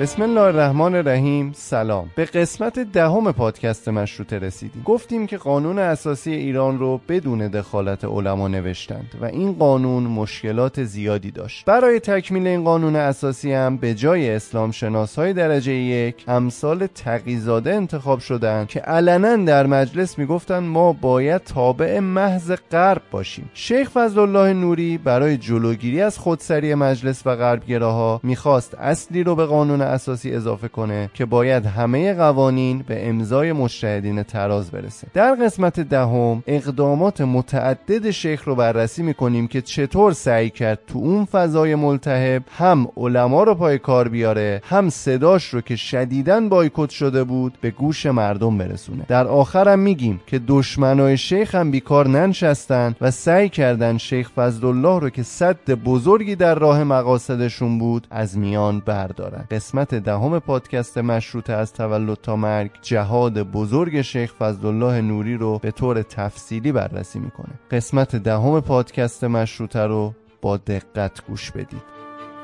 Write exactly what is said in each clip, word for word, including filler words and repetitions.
بسم الله الرحمن الرحیم. سلام. به قسمت دهم پادکست مشروطه رسیدیم. گفتیم که قانون اساسی ایران رو بدون دخالت علما نوشتند و این قانون مشکلات زیادی داشت. برای تکمیل این قانون اساسی هم به جای اسلام شناسای درجه یک امثال تقی‌زاده انتخاب شدند که علنا در مجلس میگفتن ما باید تابع محض غرب باشیم. شیخ فضلالله نوری برای جلوگیری از خودسری مجلس و غربگراها میخواست اصلی رو به قانون اساسی اضافه کنه که باید همه قوانین به امضای مجتهدین طراز برسه. در قسمت دهم اقدامات متعدد شیخ رو بررسی میکنیم که چطور سعی کرد تو اون فضای ملتهب هم علما رو پای کار بیاره، هم صداش رو که شدیداً بایکوت شده بود به گوش مردم برسونه. در آخرم میگیم که دشمنای شیخ هم بیکار ننشستن و سعی کردن شیخ فضلالله رو که سد بزرگی در راه مقاصدشون بود از میان بردارن. قسمت دهم پادکست مشروطه از تولد تا مرگ جهاد بزرگ شیخ فضلالله نوری رو به طور تفصیلی بررسی میکنه. قسمت دهم پادکست مشروطه رو با دقت گوش بدید.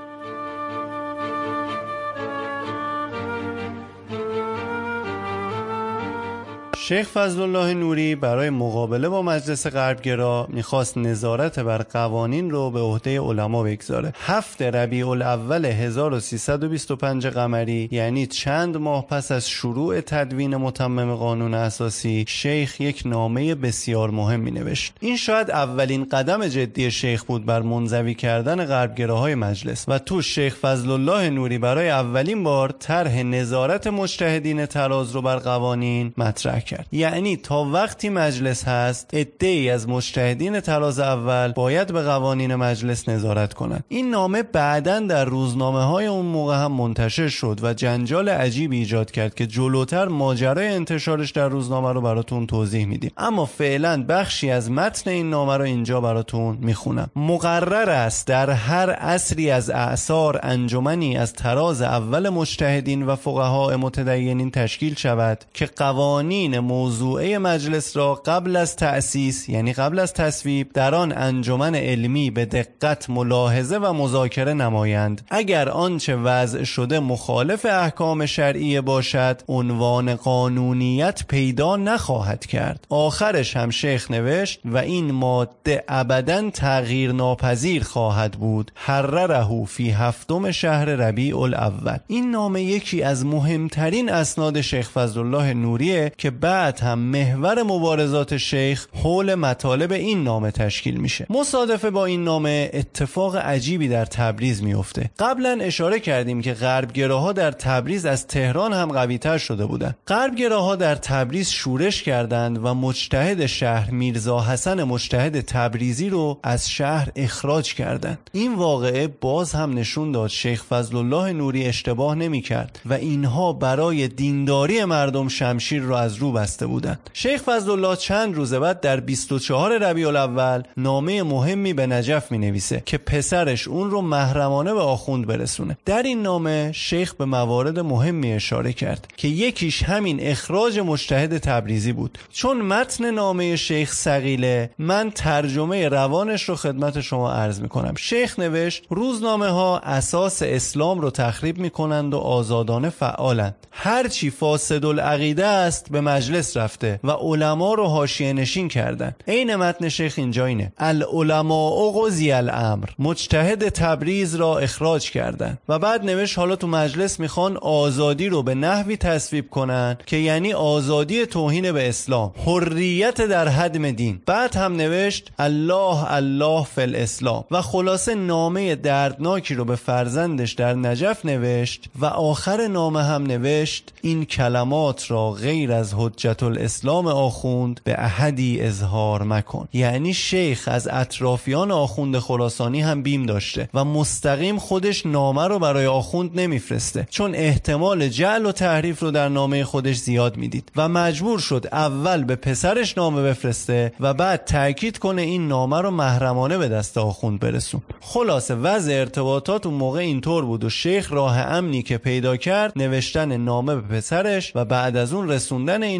شیخ فضلالله نوری برای مقابله با مجلس غربگرا میخواست نظارت بر قوانین رو به عهده علما بگذاره. هفت ربیع الاول هزار و سیصد و بیست و پنج قمری، یعنی چند ماه پس از شروع تدوین متمم قانون اساسی، شیخ یک نامه بسیار مهمی نوشت. این شاید اولین قدم جدی شیخ بود بر منزوی کردن غربگراهای مجلس و تو شیخ فضلالله نوری برای اولین بار طرح نظارت مجتهدین طراز رو بر قوانین مطرح کرد. یعنی تا وقتی مجلس هست عده‌ای از مجتهدین طراز اول باید به قوانین مجلس نظارت کنند. این نامه بعداً در روزنامه‌های اون موقع هم منتشر شد و جنجال عجیبی ایجاد کرد که جلوتر ماجرای انتشارش در روزنامه رو براتون توضیح میدیم. اما فعلا بخشی از متن این نامه رو اینجا براتون میخونم. مقرر است در هر عصری از اعصار انجمنی از طراز اول مجتهدین و فقها متدینین تشکیل شود که قوانین موضوعه مجلس را قبل از تأسیس، یعنی قبل از تصویب، در آن انجمن علمی به دقت ملاحظه و مذاکره نمایند. اگر آنچه وضع شده مخالف احکام شرعی باشد عنوان قانونیت پیدا نخواهد کرد. آخرش هم شیخ نوشت و این ماده ابداً تغییر ناپذیر خواهد بود. حرره فی هفتم شهر ربیع الاول. این نامه یکی از مهمترین اسناد شیخ فضلالله نوریه که بعد هم محور مبارزات شیخ حول مطالب این نامه تشکیل میشه. مصادفه با این نامه اتفاق عجیبی در تبریز میفته. قبلا اشاره کردیم که غربگراها در تبریز از تهران هم قوی‌تر شده بودند. غربگراها در تبریز شورش کردند و مجتهد شهر میرزا حسن مجتهد تبریزی رو از شهر اخراج کردند. این واقعه باز هم نشون داد شیخ فضلالله نوری اشتباه نمی‌کرد و اینها برای دینداری مردم شمشیر رو از رو بسته بودند. شیخ فضلالله چند روز بعد در بیست و چهارم ربیع الاول نامه مهمی به نجف می نویسه که پسرش اون رو محرمانه به آخوند برسونه. در این نامه شیخ به موارد مهمی اشاره کرد که یکیش همین اخراج مجتهد تبریزی بود. چون متن نامه شیخ ثقیله، من ترجمه روانش رو خدمت شما عرض می کنم. شیخ نوشت روزنامه ها اساس اسلام رو تخریب می کنند و آزادانه فعالند. هرچی فاسد العقیده است به مجلس رفته و علما رو حاشیه نشین کردن. عین متن شیخ اینجا اینه: العلماء قضی الامر. مجتهد تبریز را اخراج کردن. و بعد نوشت حالا تو مجلس میخوان آزادی رو به نحوی تصویب کنن که یعنی آزادی توهین به اسلام، حریت در هدم دین. بعد هم نوشت الله الله فی الاسلام و خلاصه نامه دردناکی رو به فرزندش در نجف نوشت و آخر نامه هم نوشت این کلمات را غیر از حجت الاسلام آخوند به احدی اظهار مکن. یعنی شیخ از اطرافیان آخوند خراسانی هم بیم داشته و مستقیم خودش نامه رو برای آخوند نمیفرسته، چون احتمال جعل و تحریف رو در نامه خودش زیاد میدید و مجبور شد اول به پسرش نامه بفرسته و بعد تاکید کنه این نامه رو محرمانه به دست آخوند برسون. خلاصه وضع ارتباطات اون موقع اینطور بود و شیخ راه امنی که پیدا کرد نوشتن نامه به پسرش و بعد از اون رسوندن این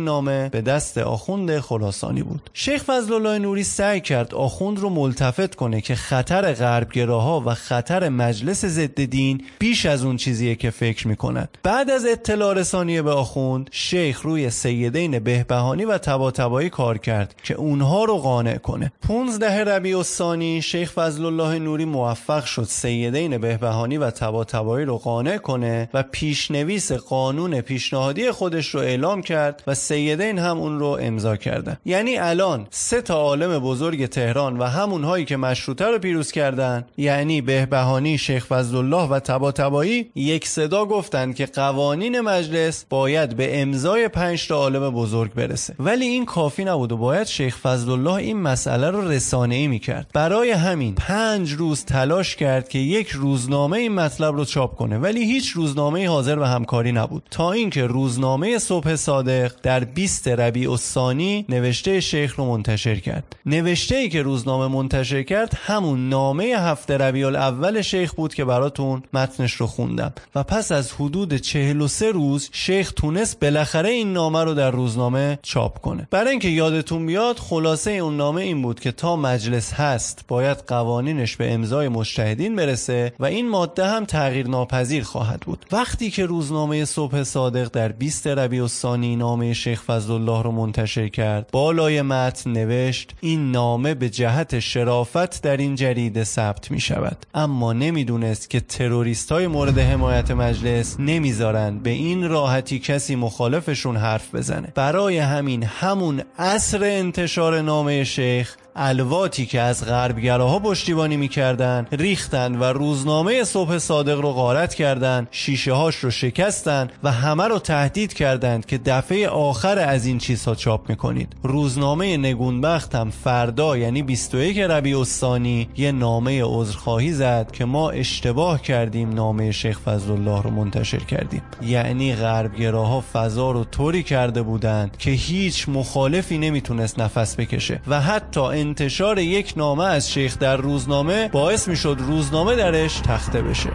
نامه به دست آخوند خراسانی بود. شیخ فضلالله نوری سعی کرد آخوند رو ملتفت کنه که خطر غربگراها و خطر مجلس ضد دین بیش از اون چیزیه که فکر میکنند. بعد از اطلاع رسانی به آخوند، شیخ روی سیدین بهبهانی و طباطبایی کار کرد که اونها رو قانع کنه. پانزده ربیع الثانی شیخ فضلالله نوری موفق شد سیدین بهبهانی و طباطبایی رو قانع کنه و پیشنویس قانون پیشنهادی خودش رو اعلام کرد و سیدین هم اون رو امضا کردن. یعنی الان سه تا عالم بزرگ تهران و همونهایی که مشروطه رو پیروز کردن، یعنی بهبهانی، شیخ فضلالله و طباطبایی، یک صدا گفتند که قوانین مجلس باید به امضای پنج تا عالم بزرگ برسه. ولی این کافی نبود و باید شیخ فضلالله این مسئله رو رسانه‌ای میکرد. برای همین پنج روز تلاش کرد که یک روزنامه این مطلب رو چاپ کنه، ولی هیچ روزنامه‌ای حاضر به همکاری نبود، تا اینکه روزنامه صبح صادق در بیست ربیع الثانی نوشته شیخ رو منتشر کرد. نوشته‌ای که روزنامه منتشر کرد همون نامه هفت ربیع الاول شیخ بود که براتون متنش رو خوندم و پس از حدود چهل و سه روز شیخ تونست بالاخره این نامه رو در روزنامه چاپ کنه. برای اینکه یادتون بیاد، خلاصه اون نامه این بود که تا مجلس هست باید قوانینش به امضای مجتهدین برسه و این ماده هم تغییر ناپذیر خواهد بود. وقتی که روزنامه صبح صادق در بیست ربیع الثانی نامه شیخ فضلالله رو منتشر کرد، بالای متن نوشت این نامه به جهت شرافت در این جریده ثبت می شود. اما نمیدونست که تروریستای مورد حمایت مجلس نمیذارن به این راحتی کسی مخالفشون حرف بزنه. برای همین همون عصر انتشار نامه شیخ، الواتی که از غربگراها پشتیبانی میکردن ریختن و روزنامه صبح صادق رو غارت کردن، شیشه هاش رو شکستن و همه رو تهدید کردند که دفعه آخر از این چیزها چاپ میکنید. روزنامه نگونبخت هم فردا یعنی بیست و یک ربیع الثانی یه نامه عذرخواهی زد که ما اشتباه کردیم، نامه شیخ فضلالله رو منتشر کردیم. یعنی غربگراها فضا رو طوری کرده بودند که هیچ مخالفی نمیتونست نفس بکشه و حتی انتشار یک نامه از شیخ در روزنامه باعث میشد روزنامه درش تخته بشه.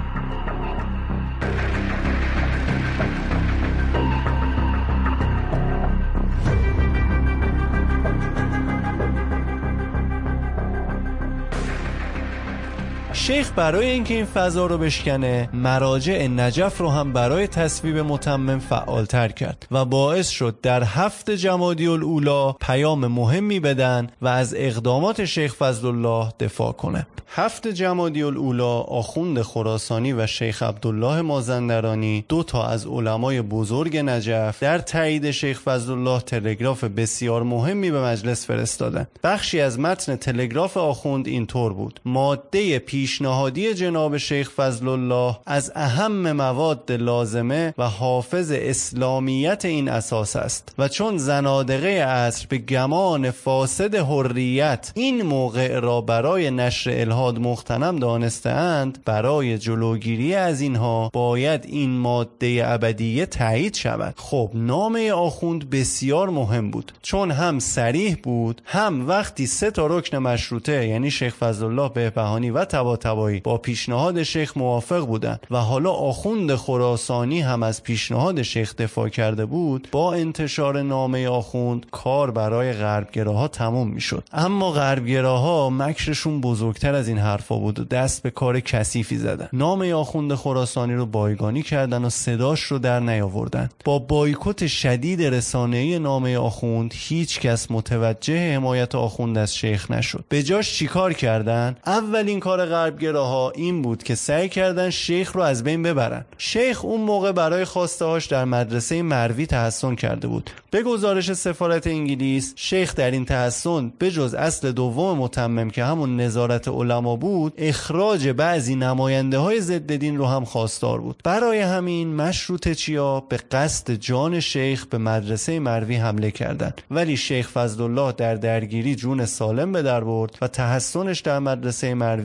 شیخ برای اینکه این فضا رو بشکنه، مراجع نجف رو هم برای تصویب متمم فعالتر کرد و باعث شد در هفت جمادی الاولی پیام مهمی بدن و از اقدامات شیخ فضلالله دفاع کنه. هفت جمادی الاولی آخوند خراسانی و شیخ عبدالله مازندرانی، دو تا از علمای بزرگ نجف، در تایید شیخ فضلالله تلگراف بسیار مهمی به مجلس فرستادند. بخشی از متن تلگراف آخوند اینطور بود: ماده پیشنهادی جناب شیخ فضلالله از اهم مواد لازمه و حافظ اسلامیت این اساس است و چون زنادقه عصر به گمان فاسد حریت این موقع را برای نشر الهاد مغتنم دانسته‌اند، برای جلوگیری از اینها باید این ماده ابدیه تایید شود. خب نامه آخوند بسیار مهم بود، چون هم صریح بود، هم وقتی سه تا رکن مشروطه یعنی شیخ فضلالله بهبهانی و طباطبایی با پیشنهاد شیخ موافق بودند و حالا آخوند خراسانی هم از پیشنهاد شیخ دفاع کرده بود، با انتشار نامه آخوند کار برای غربگراها تموم میشد. اما غربگراها مکرشون بزرگتر از این حرفا بود و دست به کار کثیفی زدن. نامه آخوند خراسانی رو بایگانی کردن و صداش رو در نیاوردن. با بایکوت شدید رسانه‌ای نامه آخوند هیچ کس متوجه حمایت آخوند از شیخ نشد. به جاش چیکار کردن؟ اولین کار غربگراها این بود که سعی کردن شیخ رو از بین ببرن. شیخ اون موقع برای خواسته‌هاش در مدرسه مروی تحصن کرده بود. به گزارش سفارت انگلیس، شیخ در این تحصن به جز اصل دوم متمم که همون نظارت علما بود، اخراج بعضی نماینده های ضد دین رو هم خواستار بود. برای همین مشروطه چیا به قصد جان شیخ به مدرسه مروی حمله کردند، ولی شیخ فضلالله در درگیری جون سالم به در برد و تحصنش در مدرسه مروی ناتمام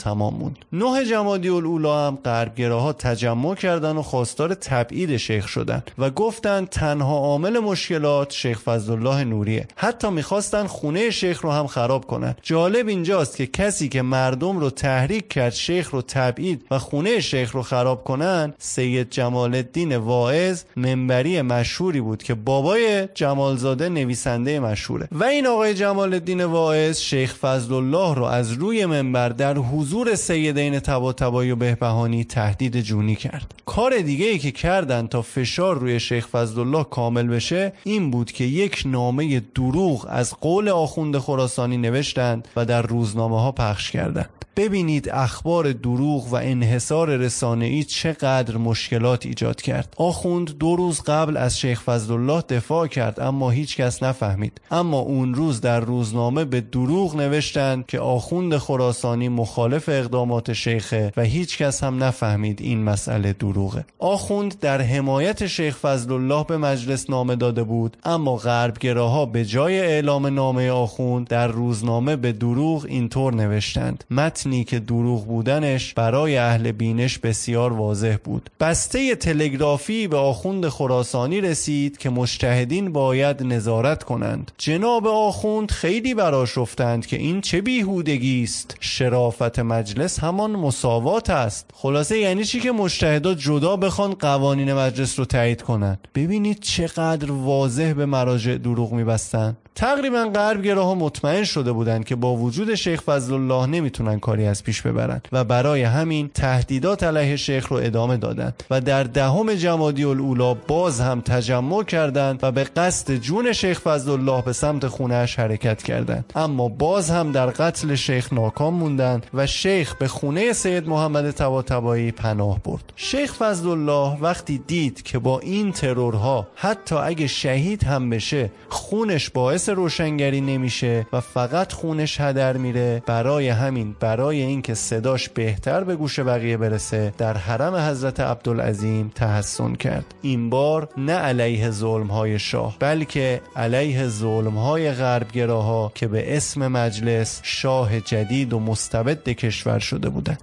تمام موند. نه جمادی الاولی هم غربگراها تجمع کردن و خواستار تبعید شیخ شدن و گفتن تنها عامل مشکلات شیخ فضلالله نوریه. حتی میخواستن خونه شیخ رو هم خراب کنن. جالب اینجاست که کسی که مردم رو تحریک کرد شیخ رو تبعید و خونه شیخ رو خراب کنن سید جمال الدین واعظ، منبری مشهوری بود که بابای جمالزاده نویسنده مشهوره. و این آقای جمال الدین واعظ شیخ فضلالله رو از روی منبر در حضور سیدین طباطبایی و بهبهانی تهدید جونی کرد. کار دیگه ای که کردن تا فشار روی شیخ فضلالله کامل بشه این بود که یک نامه دروغ از قول آخوند خراسانی نوشتند و در روزنامه ها پخش کردند. ببینید اخبار دروغ و انحصار رسانه‌ای چقدر مشکلات ایجاد کرد. آخوند دو روز قبل از شیخ فضلالله دفاع کرد اما هیچ کس نفهمید. اما اون روز در روزنامه به دروغ نوشتند که آخوند خراسانی مخالف اقدامات شیخه و هیچ کس هم نفهمید این مسئله دروغه. آخوند در حمایت شیخ فضلالله به مجلس نامه داده بود اما غربگراها به جای اعلام نامه آخوند در روزنامه به دروغ اینطور نوشتند. متن که دروغ بودنش برای اهل بینش بسیار واضح بود. بسته تلگرافی به آخوند خراسانی رسید که مجتهدین باید نظارت کنند. جناب آخوند خیلی برآشفتند که این چه بیهودگی است، شرافت مجلس همان مساوات است. خلاصه یعنی چی که مجتهدا جدا بخوان قوانین مجلس رو تایید کنند. ببینید چقدر واضح به مراجع دروغ میبستن. تقریبا غربگراها مطمئن شده بودند که با وجود شیخ فضلالله نمیتونن کاری از پیش ببرن و برای همین تهدیدات علیه شیخ رو ادامه دادند و در دهم جمادی الاولی باز هم تجمع کردند و به قصد جون شیخ فضلالله به سمت خونه‌اش حرکت کردند. اما باز هم در قتل شیخ ناکام موندند و شیخ به خونه سید محمد طباطبایی پناه برد. شیخ فضلالله وقتی دید که با این ترورها حتی اگه شهید هم بشه خونش باعث روشنگری نمیشه و فقط خونش هدر میره، برای همین برای اینکه صداش بهتر به گوش بقیه برسه در حرم حضرت عبدالعظیم تحصن کرد. این بار نه علیه ظلم‌های شاه بلکه علیه ظلم‌های غربگراها که به اسم مجلس شاه جدید و مستبد کشور شده بودند.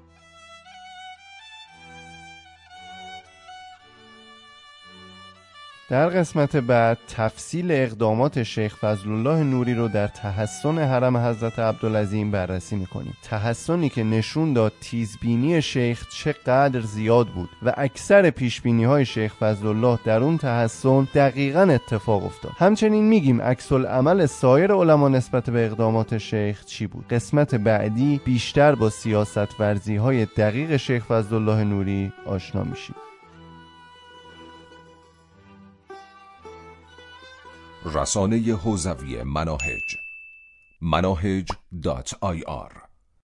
در قسمت بعد تفصیل اقدامات شیخ فضلالله نوری رو در تحصن حرم حضرت عبدالعظیم بررسی میکنیم. تحصنی که نشون داد تیزبینی شیخ چقدر زیاد بود و اکثر پیشبینی های شیخ فضلالله در اون تحصن دقیقاً اتفاق افتاد. همچنین میگیم عکس العمل سایر علما نسبت به اقدامات شیخ چی بود. قسمت بعدی بیشتر با سیاست ورزی های دقیق شیخ فضلالله نوری آشنا میشیم. رسانه حوزوی مناهج مناهج دات آی آر